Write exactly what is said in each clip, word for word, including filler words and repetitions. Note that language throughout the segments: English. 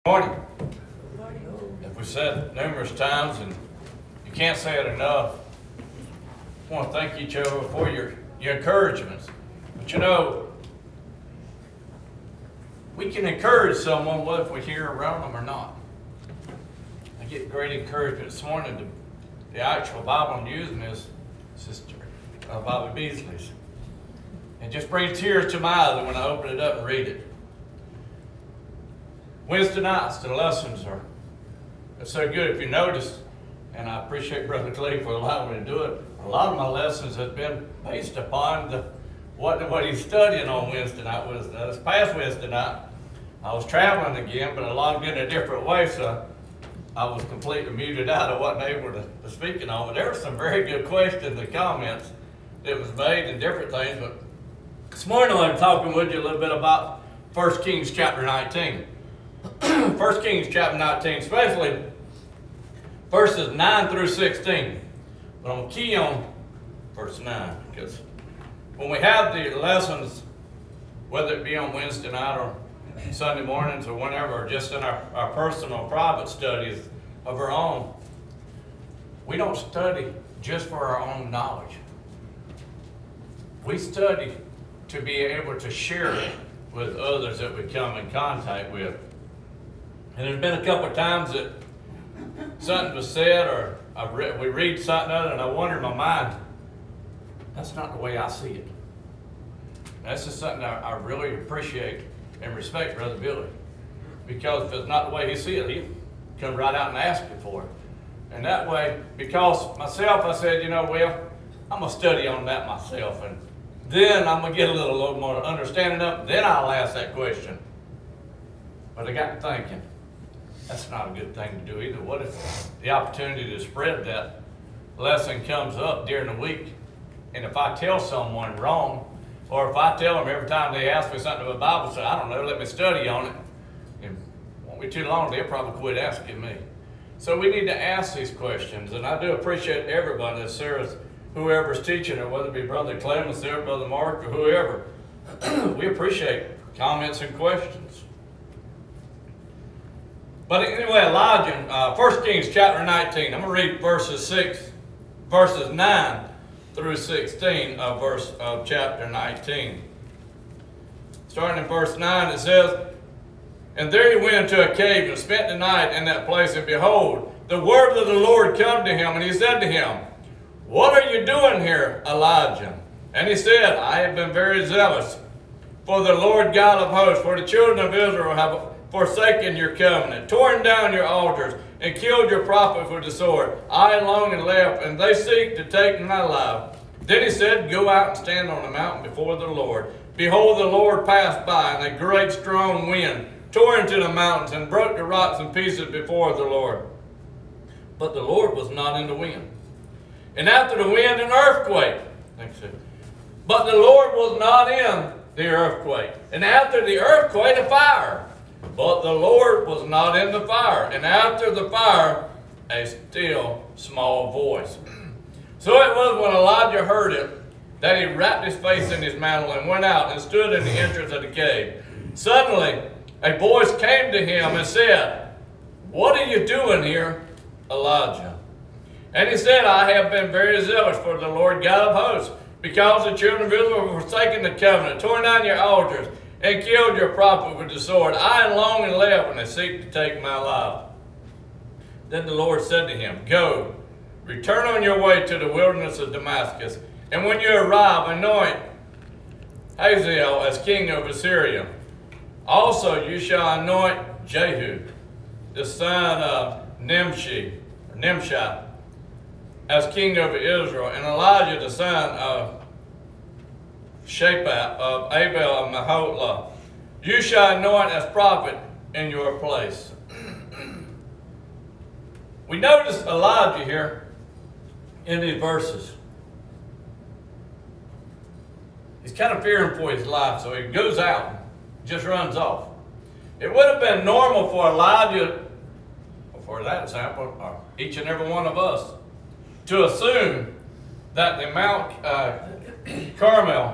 Morning. As we said numerous times, and you can't say it enough, I want to thank each other for your, your encouragements. But you know, we can encourage someone whether if we're here around them or not. I get great encouragement this morning. The, the actual Bible I'm using is Sister uh, Bobby Beasley's. And just brings tears to my eyes when I open it up and read it. Wednesday nights, the lessons are are so good. If you notice, and I appreciate Brother Clay for allowing me to do it, a lot of my lessons have been based upon the what, what he's studying on Wednesday night. Was uh, this past Wednesday night, I was traveling again, but I logged in a different way, so I was completely muted out. I wasn't able to, to speak on. But there were some very good questions and comments that was made and different things. But this morning I'm talking with you a little bit about First Kings chapter nineteen. First Kings chapter nineteen, especially verses nine through sixteen. But I'm going to key on verse nine, because when we have the lessons, whether it be on Wednesday night or Sunday mornings or whenever, or just in our, our personal private studies of our own, we don't study just for our own knowledge. We study to be able to share it with others that we come in contact with. And there's been a couple of times that something was said, or I re- we read something other, and I wonder in my mind, that's not the way I see it. That's just something I, I really appreciate and respect Brother Billy. Because if it's not the way he sees it, he'll come right out and ask you for it. And that way, because myself, I said, you know, well, I'm going to study on that myself. And then I'm going to get a little, little more understanding of it. Then I'll ask that question. But I got to thinking, that's not a good thing to do either. What if the opportunity to spread that lesson comes up during the week, and if I tell someone wrong, or if I tell them every time they ask me something about the Bible, say, I don't know, let me study on it, and it won't be too long, they'll probably quit asking me. So we need to ask these questions, and I do appreciate everyone that serves, whoever's teaching it, whether it be Brother Clemens or Brother Mark or whoever. We appreciate comments and questions. But anyway, Elijah, uh, First Kings chapter nineteen, I'm going to read verses six, verses nine through sixteen of verse of chapter nineteen. Starting in verse nine, it says, And there he went into a cave and spent the night in that place, and behold, the word of the Lord come to him, and he said to him, What are you doing here, Elijah? And he said, I have been very zealous for the Lord God of hosts, for the children of Israel have forsaken your covenant, torn down your altars, and killed your prophets with the sword. I alone am left, and they seek to take my life. Then he said, Go out and stand on the mountain before the Lord. Behold, the Lord passed by, and a great strong wind tore into the mountains and broke the rocks in pieces before the Lord. But the Lord was not in the wind. And after the wind, an earthquake. But the Lord was not in the earthquake. And after the earthquake, a fire. But the Lord was not in the fire. And after the fire, a still small voice. So it was when Elijah heard it, that he wrapped his face in his mantle and went out and stood in the entrance of the cave. Suddenly, a voice came to him and said, What are you doing here, Elijah? And he said, I have been very zealous for the Lord God of hosts, because the children of Israel have forsaken the covenant, torn down your altars, and killed your prophet with the sword. I am long and left, and they seek to take my life. Then the Lord said to him, Go, return on your way to the wilderness of Damascus, and when you arrive, anoint Hazael as king of Assyria. Also you shall anoint Jehu, the son of Nimshi, or Nimshi, as king over Israel, and Elijah, the son of Shaphat of Abel of Maholah, you shall anoint as prophet in your place. We notice Elijah here in these verses. He's kind of fearing for his life, so he goes out, just runs off. It would have been normal for Elijah, or for that example, or each and every one of us, to assume that the Mount uh, Carmel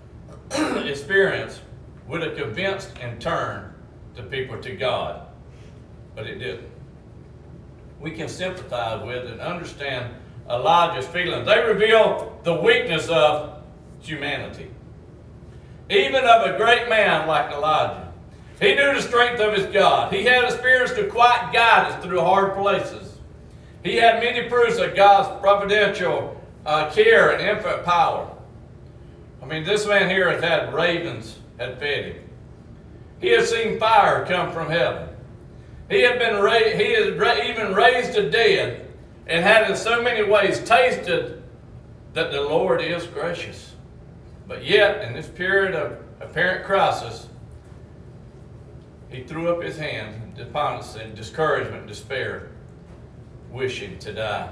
experience would have convinced and turned the people to God. but it didn't. We can sympathize with and understand Elijah's feelings. They reveal the weakness of humanity. Even of a great man like Elijah. He knew the strength of his God. He had experienced a quiet guidance through hard places. He had many proofs of God's providential uh, care and infinite power. I mean, this man here has had ravens had fed him. He has seen fire come from heaven. He had been ra- he has ra- even raised the dead, and had in so many ways tasted that the Lord is gracious. But yet, in this period of apparent crisis, he threw up his hands in despondency, discouragement, despair, wishing to die.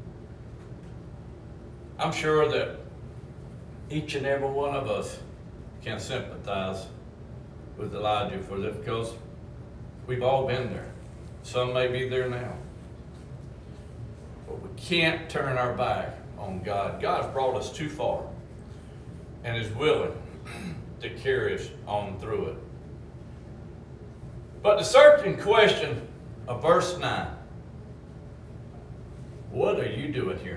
I'm sure that each and every one of us can sympathize with Elijah for this, because we've all been there. Some may be there now. But we can't turn our back on God. God has brought us too far and is willing to carry us on through it. But the searching question of verse nine, what are you doing here?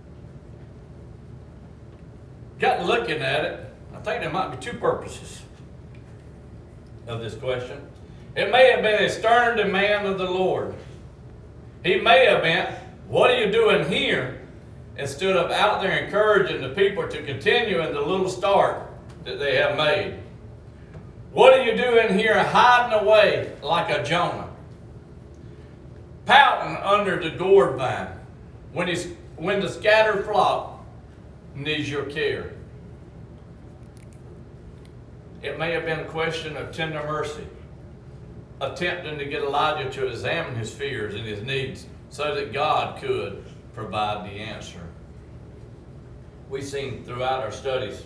Got looking at it, I think there might be two purposes of this question. It may have been a stern demand of the Lord. He may have meant, what are you doing here? Instead of out there encouraging the people to continue in the little start that they have made. What are you doing here hiding away like a Jonah? Pouting under the gourd vine when, he's, when the scattered flock needs your care. It may have been a question of tender mercy, attempting to get Elijah to examine his fears and his needs so that God could provide the answer. We've seen throughout our studies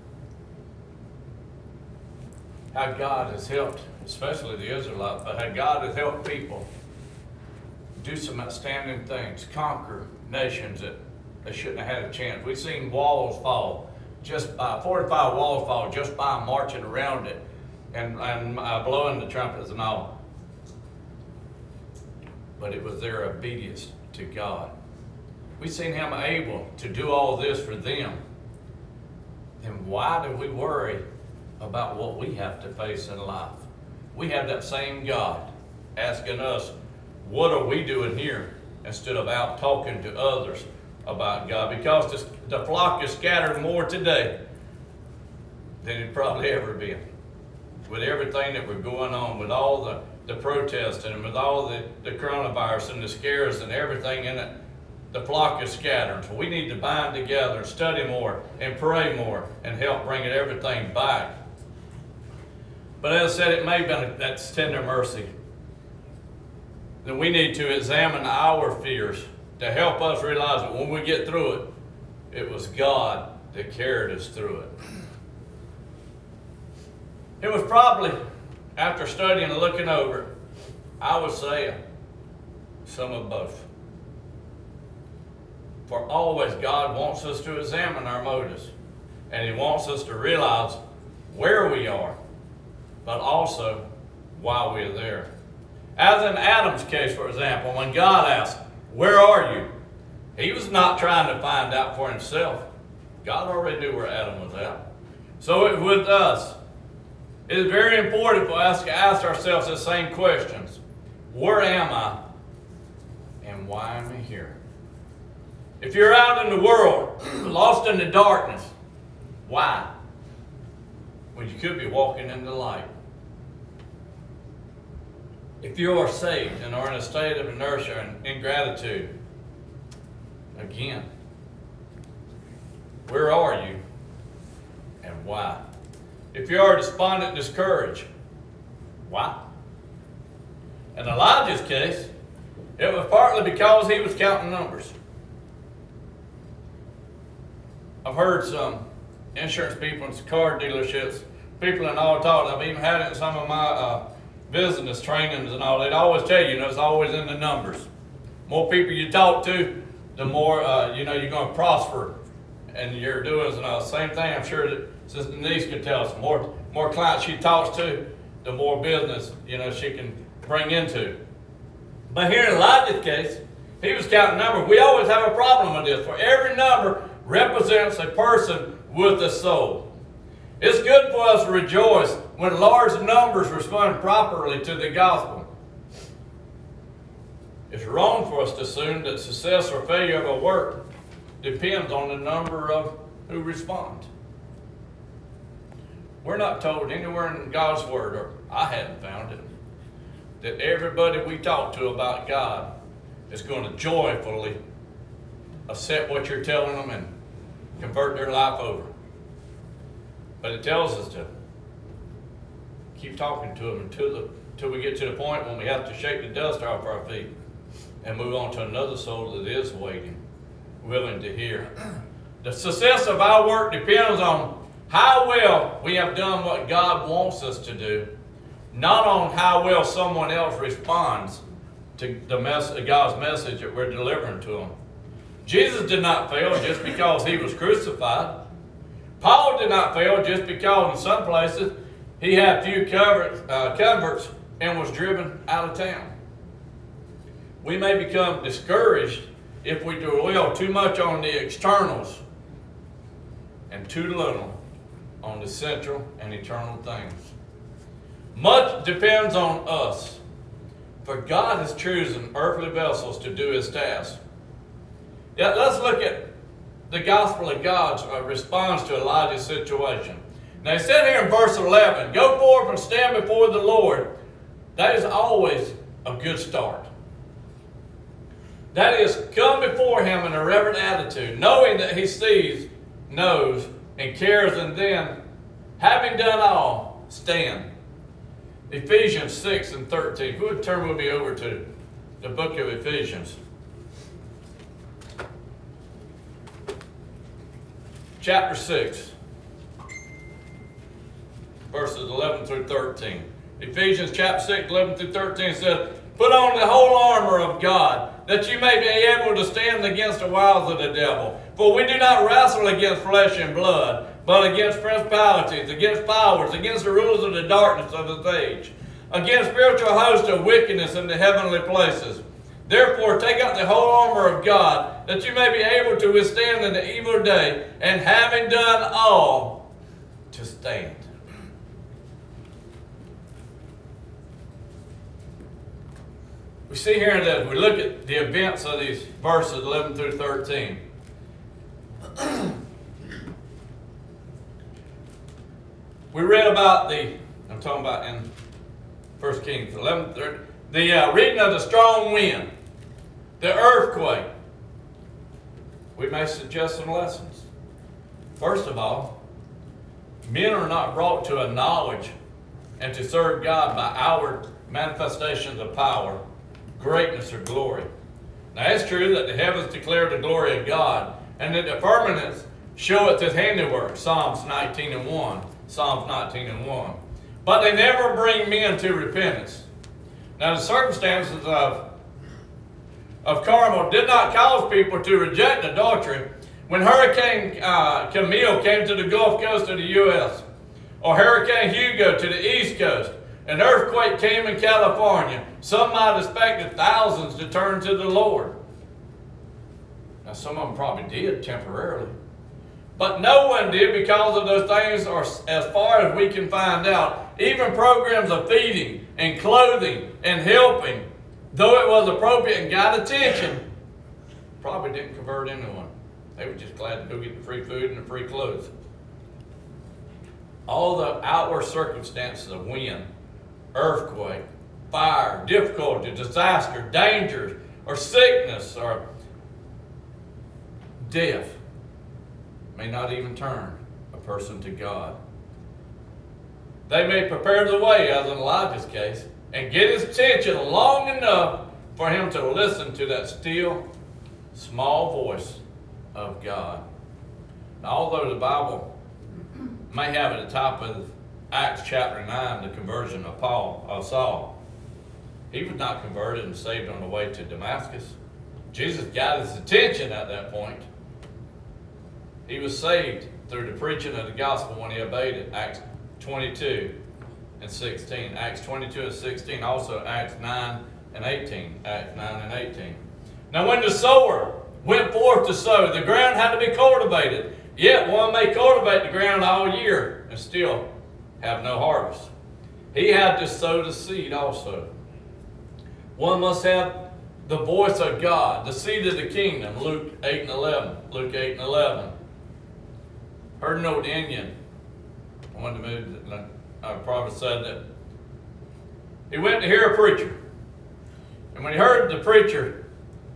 how God has helped, especially the Israelites, but how God has helped people do some outstanding things, conquer nations that they shouldn't have had a chance. We've seen walls fall, just by fortified walls fall just by marching around it and, and uh, blowing the trumpets and all. But it was their obedience to God. We've seen him able to do all this for them. Then why do we worry about what we have to face in life? We have that same God asking us, what are we doing here? Instead of out talking to others about God. Because this, the flock is scattered more today than it probably ever been. With everything that we're going on, with all the, the protests and with all the, the coronavirus and the scares and everything in it, the flock is scattered. So we need to bind together and study more and pray more and help bring everything back. But as I said, it may have been, that's tender mercy. Then we need to examine our fears to help us realize that when we get through it, it was God that carried us through it. It was probably, after studying and looking over it, I would say some of both. For always God wants us to examine our motives. And he wants us to realize where we are, but also why we are there. As in Adam's case, for example, when God asked, where are you? He was not trying to find out for himself. God already knew where Adam was at. So it, with us, it is very important for us to ask ourselves the same questions. Where am I? And why am I here? If you're out in the world, lost in the darkness, why? Well, you could be walking in the light. If you are saved and are in a state of inertia and ingratitude, again, where are you and why? If you are despondent, discouraged, why? In Elijah's case, it was partly because he was counting numbers. I've heard some insurance people and car dealerships, people in all talk. I've even had it in some of my uh, business trainings and all. They'd always tell you, you know, it's always in the numbers. More people you talk to, the more, uh, you know, you're going to prosper and you're doing and all. Same thing, I'm sure that Sister Denise could tell us. More, more clients she talks to, the more business, you know, she can bring into. But here in Elijah's case, he was counting numbers. We always have a problem with this, for every number represents a person with a soul. It's good for us to rejoice when large numbers respond properly to the gospel. It's wrong for us to assume that success or failure of a work depends on the number of who respond. We're not told anywhere in God's Word, or I haven't found it, that everybody we talk to about God is going to joyfully accept what you're telling them and convert their life over. But it tells us to keep talking to them until, the, until we get to the point when we have to shake the dust off our feet and move on to another soul that is waiting, willing to hear. The success of our work depends on how well we have done what God wants us to do, not on how well someone else responds to the mess, God's message that we're delivering to them. Jesus did not fail just because he was crucified. Paul did not fail just because in some places he had few converts, uh, converts and was driven out of town. We may become discouraged if we dwell too much on the externals and too little on the central and eternal things. Much depends on us, for God has chosen earthly vessels to do his task. Yet let's look at the gospel of God's response to Elijah's situation. Now, he said here in verse eleven, go forth and stand before the Lord. That is always a good start. That is, come before him in a reverent attitude, knowing that he sees, knows, and cares, and then, having done all, stand. Ephesians six and thirteen. Who would turn with me over to the book of Ephesians? Chapter six, verses eleven through thirteen. Ephesians chapter six, eleven through thirteen says, put on the whole armor of God, that you may be able to stand against the wiles of the devil. For we do not wrestle against flesh and blood, but against principalities, against powers, against the rulers of the darkness of this age, against spiritual hosts of wickedness in the heavenly places. Therefore, take out the whole armor of God, that you may be able to withstand in the evil day, and having done all, to stand. We see here that we look at the events of these verses eleven through thirteen. We read about the, I'm talking about in First Kings eleven, thirty, the uh, reading of the strong wind, the earthquake. We may suggest some lessons. First of all, men are not brought to a knowledge and to serve God by outward manifestations of power, greatness, or glory. Now it's true that the heavens declare the glory of God, and that the firmaments showeth his handiwork, Psalms nineteen and one. Psalms nineteen and one. But they never bring men to repentance. Now the circumstances of, of Carmel did not cause people to reject adultery. When Hurricane uh, Camille came to the Gulf Coast of the U S, or Hurricane Hugo to the East Coast, an earthquake came in California, some might have expected thousands to turn to the Lord. Now some of them probably did temporarily. But no one did because of those things, are, as far as we can find out. Even programs of feeding and clothing and helping, though it was appropriate and got attention, probably didn't convert anyone. They were just glad to go get the free food and the free clothes. All the outward circumstances of wind, earthquake, fire, difficulty, disaster, dangers, or sickness, or death may not even turn a person to God. They may prepare the way, as in Elijah's case, and get his attention long enough for him to listen to that still, small voice of God. Now, although the Bible may have at the top of Acts chapter nine the conversion of Paul, of Saul, he was not converted and saved on the way to Damascus. Jesus got his attention at that point. He was saved through the preaching of the gospel when he obeyed it. Acts twenty-two and sixteen. Acts twenty-two and sixteen. Also Acts nine, and eighteen. Acts nine and eighteen. Now when the sower went forth to sow, the ground had to be cultivated. Yet one may cultivate the ground all year and still have no harvest. He had to sow the seed also. One must have the voice of God, the seed of the kingdom, Luke eight and eleven. Luke eight and eleven. Heard an old Indian, I wanted to move, I probably said that. He went to hear a preacher. And when he heard the preacher,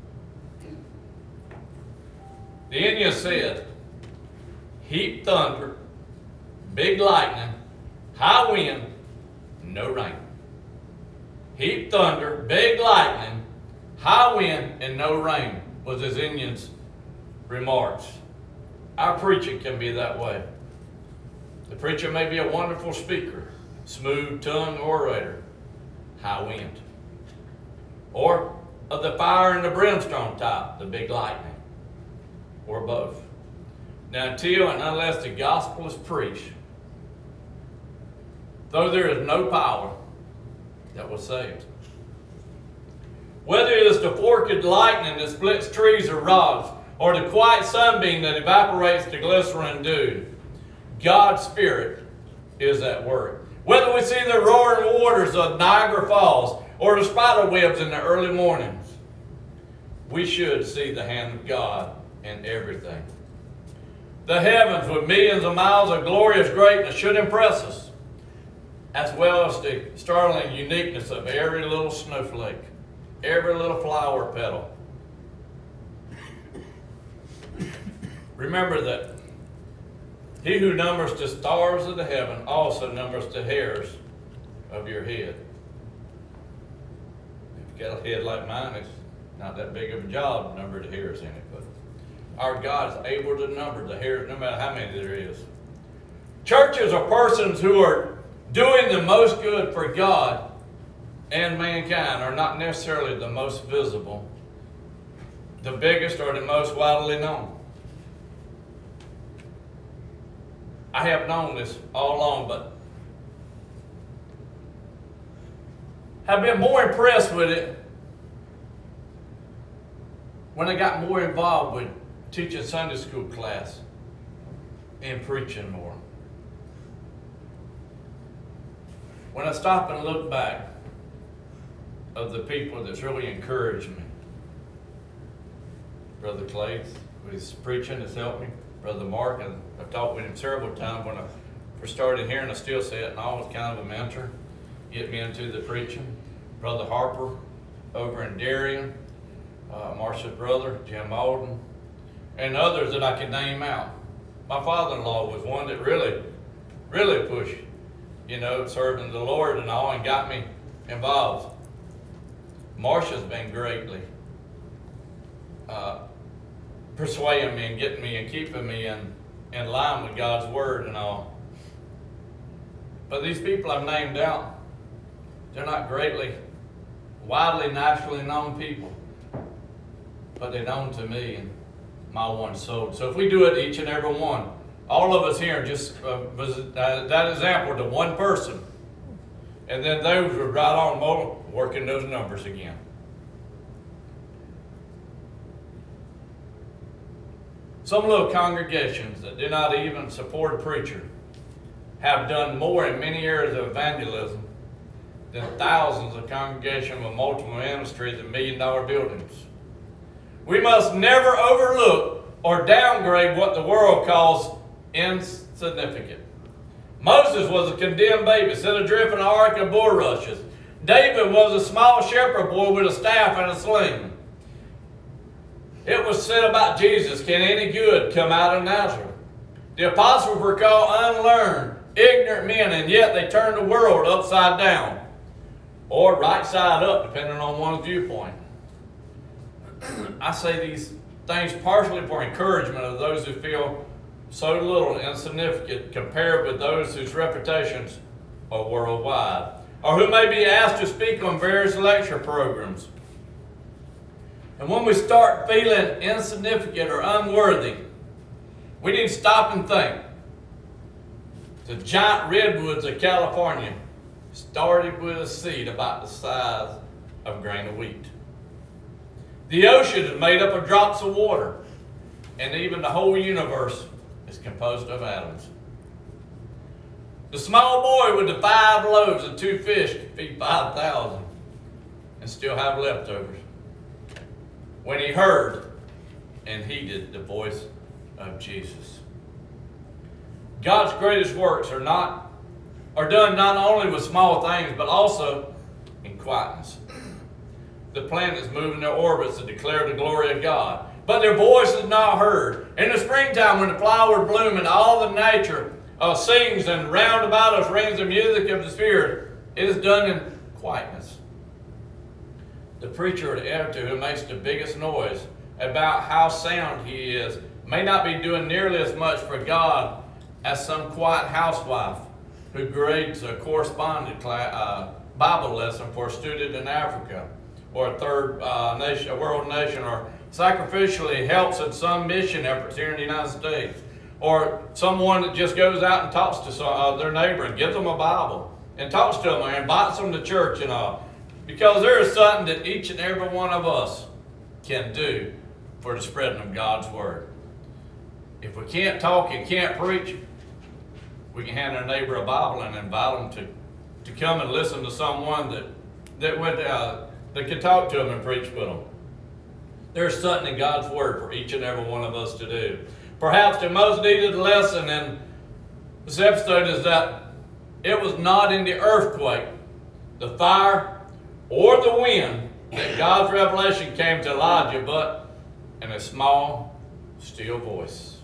the Indian said, heap thunder, big lightning, high wind, no rain. Heap thunder, big lightning, high wind, and no rain was his Indian's remarks. Our preaching can be that way. The preacher may be a wonderful speaker, smooth-tongued orator, high wind. Or of the fire and the brimstone type, the big lightning. Or both. Now until and unless the gospel is preached, though there is no power that will save. Whether it is the forked lightning that splits trees or rocks, or the quiet sunbeam that evaporates the glycerin dew, God's Spirit is at work. Whether we see the roaring waters of Niagara Falls or the spider webs in the early mornings, we should see the hand of God in everything. The heavens with millions of miles of glorious greatness should impress us, as well as the startling uniqueness of every little snowflake, every little flower petal. Remember that he who numbers the stars of the heaven also numbers the hairs of your head. If you've got a head like mine, it's not that big of a job to number the hairs in it, but our God is able to number the hairs no matter how many there is. Churches are persons who are doing the most good for God and mankind are not necessarily the most visible, the biggest, or the most widely known. I have known this all along, but have been more impressed with it when I got more involved with teaching Sunday school class and preaching more. When I stop and look back of the people that's really encouraged me, Brother Clay, with his preaching has helped me. Brother Mark, and I've talked with him several times when I first started hearing, I still say it, and I was kind of a mentor, get me into the preaching. Brother Harper over in Darien, uh, Marcia's brother, Jim Alden, and others that I can name out. My father-in-law was one that really, really pushed, you know, serving the Lord and all, and got me involved. Marcia's been greatly uh, persuading me and getting me and keeping me in, in line with God's Word and all. But these people I've named out, they're not greatly, widely, nationally known people, but they're known to me and my one soul. So if we do it, each and every one, all of us here, just uh, visit uh, that example to one person, and then those who are right on mobile, working those numbers again. Some little congregations that do not even support a preacher have done more in many areas of evangelism than thousands of congregations with multiple ministries and million dollar buildings. We must never overlook or downgrade what the world calls insignificant. Moses was a condemned baby, set adrift in an ark of bulrushes. David was a small shepherd boy with a staff and a sling. It was said about Jesus, can any good come out of Nazareth? The apostles were called unlearned, ignorant men, and yet they turned the world upside down. Or right side up, depending on one's viewpoint. I say these things partially for encouragement of those who feel so little insignificant compared with those whose reputations are worldwide, or who may be asked to speak on various lecture programs. And when we start feeling insignificant or unworthy, we need to stop and think. The giant redwoods of California started with a seed about the size of a grain of wheat. The ocean is made up of drops of water, and even the whole universe is composed of atoms. The small boy with the five loaves and two fish could feed five thousand and still have leftovers when he heard and heeded the voice of Jesus. God's greatest works are not are done not only with small things, but also in quietness. The planets move in their orbits to declare the glory of God, but their voice is not heard. In the springtime, when the flowers bloom and all the nature uh, sings, and round about us rings the music of the Spirit, it is done in quietness. The preacher or the editor who makes the biggest noise about how sound he is may not be doing nearly as much for God as some quiet housewife who grades a correspondence class, uh, Bible lesson for a student in Africa, or a third uh, nation, a world nation, or sacrificially helps in some mission efforts here in the United States, or someone that just goes out and talks to some, uh, their neighbor and gives them a Bible and talks to them and invites them to church and all. Because there is something that each and every one of us can do for the spreading of God's Word. If we can't talk and can't preach, we can hand our neighbor a Bible and invite them to, to come and listen to someone that, that went uh, that can talk to them and preach with them. There's something in God's Word for each and every one of us to do. Perhaps the most needed lesson in this episode is that it was not in the earthquake, the fire, or the wind that God's revelation came to Elijah, but in a small, still voice.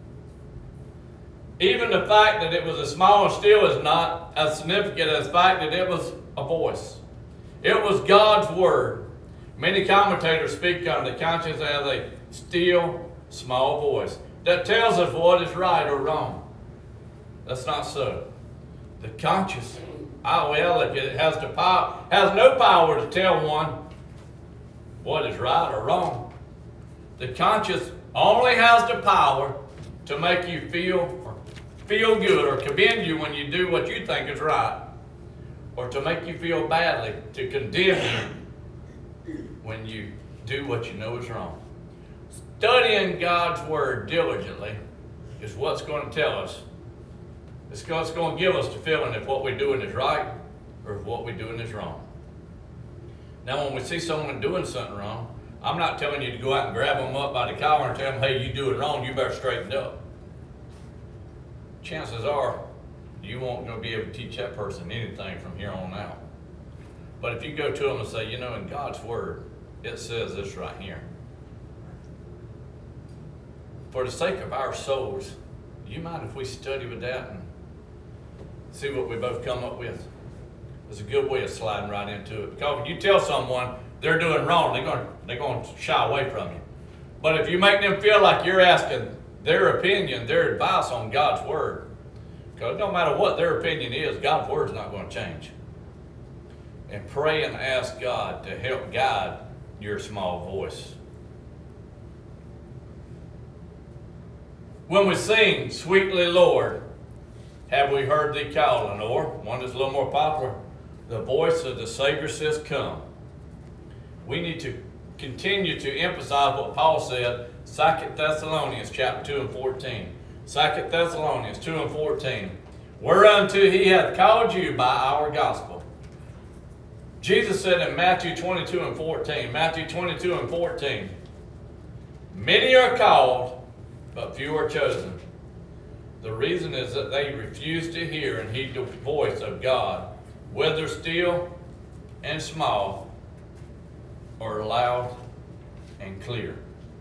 Even the fact that it was a small and still is not as significant as the fact that it was a voice. It was God's Word. Many commentators speak on the conscience as a still, small voice that tells us what is right or wrong. That's not so. The conscience, oh well, it has the power, has no power to tell one what is right or wrong. The conscience only has the power to make you feel or feel good or commend you when you do what you think is right, or to make you feel badly, to condemn you when you do what you know is wrong. Studying God's Word diligently is what's going to tell us. It's what's going to give us the feeling if what we're doing is right or if what we're doing is wrong. Now, when we see someone doing something wrong, I'm not telling you to go out and grab them up by the collar and tell them, hey, you do it wrong, you better straighten up. Chances are you won't going to be able to teach that person anything from here on out. But if you go to them and say, you know, in God's Word, it says this right here. For the sake of our souls, do you mind if we study with that and see what we both come up with? It's a good way of sliding right into it. Because when you tell someone they're doing wrong, they're going, they're going to shy away from you. But if you make them feel like you're asking their opinion, their advice on God's Word, because no matter what their opinion is, God's Word's not going to change. And pray and ask God to help guide your small voice. When we sing, Sweetly Lord, have we heard thee calling? Or, one that's a little more popular, the voice of the Savior says, come. We need to continue to emphasize what Paul said, Second Thessalonians chapter two and fourteen. Second Thessalonians two and fourteen. Whereunto he hath called you by our gospel. Jesus said in Matthew twenty-two and fourteen, Matthew twenty-two and fourteen, many are called, but few are chosen. The reason is that they refuse to hear and heed the voice of God, whether still and small, or loud and clear.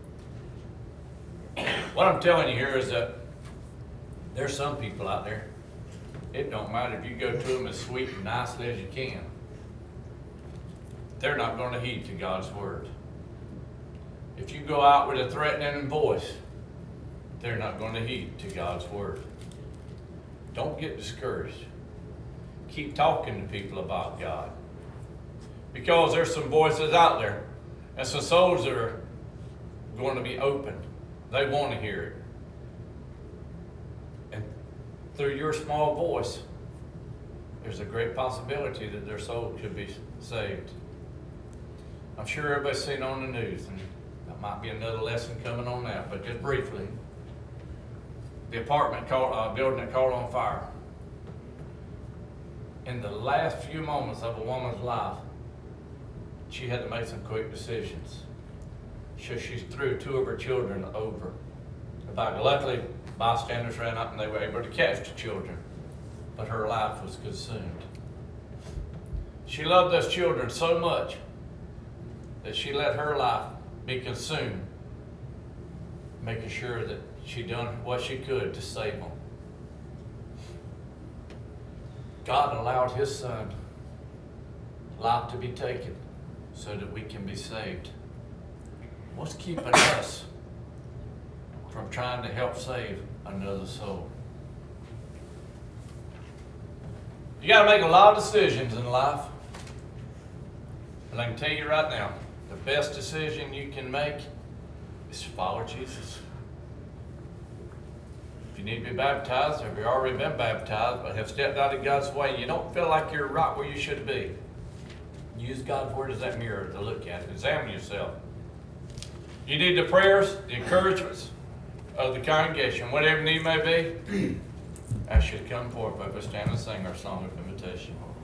What I'm telling you here is that there's some people out there, it don't matter if you go to them as sweet and nicely as you can, they're not going to heed to God's Word. If you go out with a threatening voice, they're not going to heed to God's Word. Don't get discouraged. Keep talking to people about God. Because there's some voices out there and some souls that are going to be open. They want to hear it. And through your small voice, there's a great possibility that their soul could be saved. I'm sure everybody's seen on the news, and that might be another lesson coming on that, but just briefly. The apartment caught, uh, building that caught on fire. In the last few moments of a woman's life, she had to make some quick decisions. So she threw two of her children over. But luckily, bystanders ran up and they were able to catch the children, but her life was consumed. She loved those children so much that she let her life be consumed, making sure that she done what she could to save them. God allowed his son life to be taken so that we can be saved. What's keeping us from trying to help save another soul? You got to make a lot of decisions in life. And I can tell you right now, the best decision you can make is to follow Jesus. If you need to be baptized, or if you've already been baptized but have stepped out of God's way, you don't feel like you're right where you should be, use God's word as that mirror to look at it. Examine yourself. You need the prayers, the encouragements of the congregation, whatever need may be. I should come forth if we stand and sing our song of invitation.